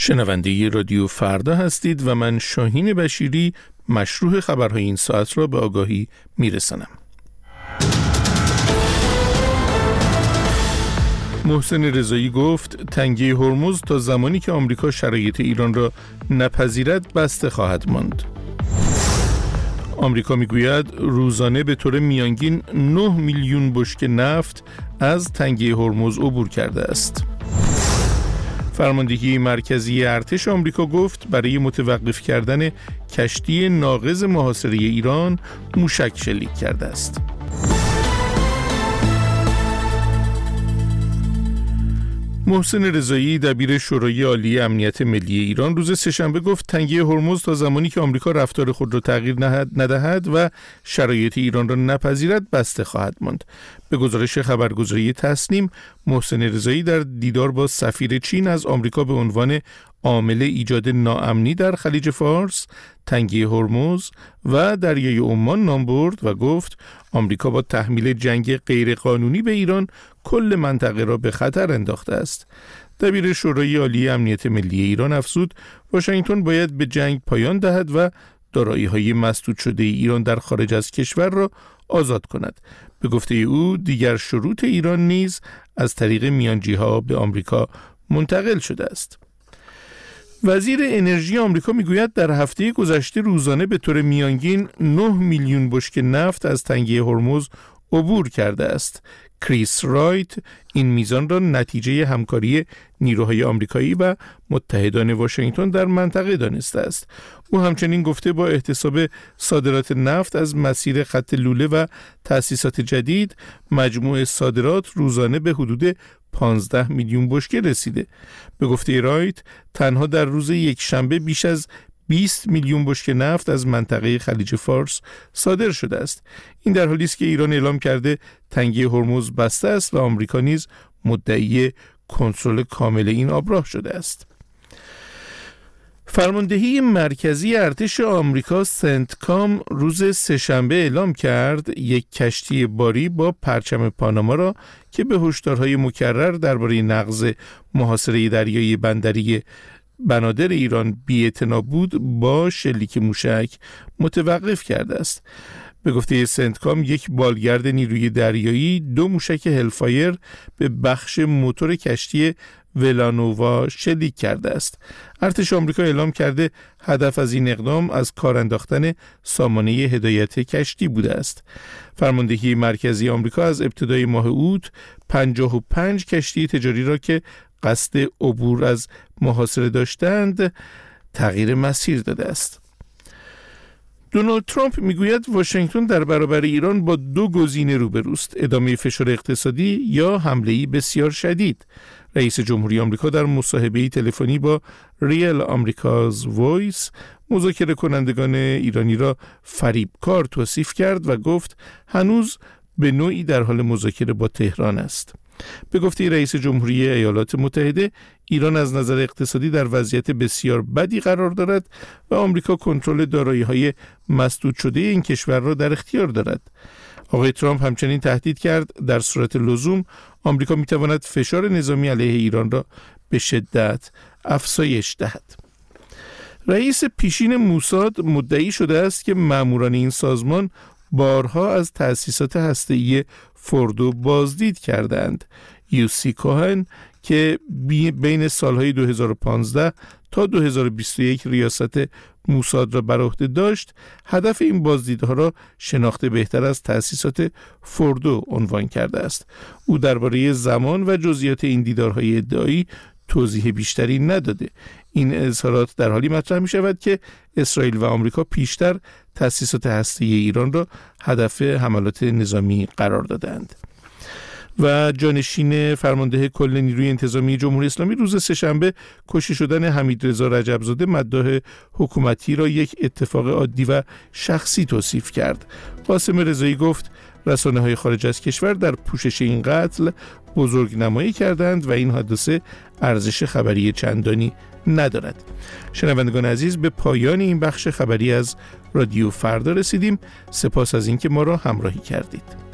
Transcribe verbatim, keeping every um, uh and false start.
شنونده رادیو فردا هستید و من شاهین بشیری مشروح خبرهای این ساعت را به آگاهی میرسانم. محسن رضایی گفت تنگه هرمز تا زمانی که آمریکا شرایط ایران را نپذیرد بسته خواهد ماند. آمریکا میگوید روزانه به طور میانگین نه میلیون بشکه نفت از تنگه هرمز عبور کرده است. فرماندهی مرکزی ارتش آمریکا گفت برای متوقف کردن کشتی ناقض محاصره ایران موشک شلیک کرده است. محسن رضایی دبیر شورای عالی امنیت ملی ایران روز سه‌شنبه گفت تنگه هرمز تا زمانی که آمریکا رفتار خود را تغییر ندهد و شرایط ایران را نپذیرد بسته خواهد ماند. به گزارش خبرگزاری تسنیم، محسن رضایی در دیدار با سفیر چین از آمریکا به عنوان عامل ایجاد ناامنی در خلیج فارس، تنگه هرمز و دریای عمان نام برد و گفت آمریکا با تحمیل جنگ غیرقانونی به ایران کل منطقه را به خطر انداخته است. دبیر شورای عالی امنیت ملی ایران افزود واشنگتن باید به جنگ پایان دهد و دارایی‌های مسدود شده ایران در خارج از کشور را آزاد کند. به گفته او دیگر شروط ایران نیز از طریق میانجی‌ها به آمریکا منتقل شده است. وزیر انرژی آمریکا میگوید در هفته گذشته روزانه به طور میانگین نه میلیون بشکه نفت از تنگه هرمز عبور کرده است. کریس رایت این میزان را نتیجه همکاری نیروهای آمریکایی و متحدان واشنگتن در منطقه دانسته است. او همچنین گفته با احتساب صادرات نفت از مسیر خط لوله و تأسیسات جدید، مجموع صادرات روزانه به حدود پانزده میلیون بشکه رسیده. به گفته رایت تنها در روز یک شنبه بیش از بیست میلیون بشکه نفت از منطقه خلیج فارس صادر شده است. این در حالی است که ایران اعلام کرده تنگه هرمز بسته است و آمریکا نیز مدعی کنترل کامل این آبراه شده است. فرماندهی مرکزی ارتش آمریکا سنتکام روز سه‌شنبه اعلام کرد یک کشتی باری با پرچم پاناما را که به هشدارهای مکرر درباره نقض محاصره دریایی بندری بنادر ایران بی‌اعتنا بود با شلیک موشک متوقف کرده است. به گفته سنتکام یک بالگرد نیروی دریایی دو موشک هلفایر به بخش موتور کشتی ولانووا شلیک کرده است. ارتش آمریکا اعلام کرده هدف از این اقدام از کار انداختن سامانه هدایت کشتی بوده است. فرماندهی مرکزی آمریکا از ابتدای ماه اوت پنجاه و پنج کشتی تجاری را که قصد عبور از محاصره داشتند تغییر مسیر داده است. دونالد ترامپ میگوید واشنگتن در برابر ایران با دو گزینه روبروست: ادامه فشار اقتصادی یا حمله‌ای بسیار شدید. رئیس جمهوری آمریکا در مصاحبه‌ای تلفنی با ریل آمریکاز وایس مذاکره کنندگان ایرانی را فریبکار توصیف کرد و گفت هنوز به نوعی در حال مذاکره با تهران است. به گفته رئیس جمهوری ایالات متحده، ایران از نظر اقتصادی در وضعیت بسیار بدی قرار دارد و آمریکا کنترل دارایی‌های مسدود شده این کشور را در اختیار دارد. آقای ترامپ همچنین تهدید کرد در صورت لزوم آمریکا می‌تواند فشار نظامی علیه ایران را به شدت افزایش دهد. رئیس پیشین موساد مدعی شده است که ماموران این سازمان بارها از تأسیسات هسته‌ای فوردو بازدید کردند. یوسی کوهن که بین سالهای دو هزار و پانزده تا دو هزار و بیست و یک ریاست موساد را بر عهده داشت، هدف این بازدیدها را شناخت بهتر از تأسیسات فوردو عنوان کرده است. او درباره زمان و جزئیات این دیدارهای ادعایی توضیح بیشتری نداده. این اظهارات در حالی مطرح می شود که اسرائیل و آمریکا پیشتر تأسیسات هسته‌ای ایران را هدف حملات نظامی قرار دادند. و جانشین فرمانده کل نیروی انتظامی جمهوری اسلامی روز سه‌شنبه کشته شدن حمیدرضا رجبزاده مداح حکومتی را یک اتفاق عادی و شخصی توصیف کرد. قاسم رضایی گفت رسانه‌های خارج از کشور در پوشش این قتل بزرگنمایی کردند و این حادثه ارزش خبری چندانی ندارد. شنوندگان عزیز، به پایان این بخش خبری از رادیو فردا رسیدیم. سپاس از اینکه ما را همراهی کردید.